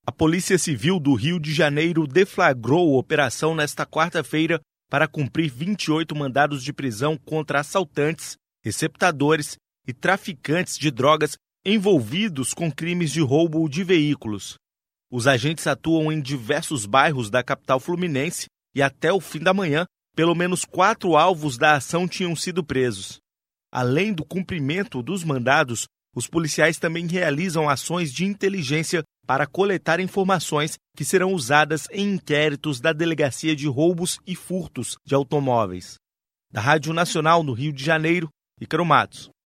A Polícia Civil do Rio de Janeiro deflagrou operação nesta quarta-feira para cumprir 28 mandados de prisão contra assaltantes, receptadores e traficantes de drogas envolvidos com crimes de roubo de veículos. Os agentes atuam em diversos bairros da capital fluminense e até o fim da manhã, pelo menos 4 alvos da ação tinham sido presos. Além do cumprimento dos mandados, os policiais também realizam ações de inteligência para coletar informações que serão usadas em inquéritos da Delegacia de Roubos e Furtos de Automóveis. Da Rádio Nacional no Rio de Janeiro, Ícaro Matos.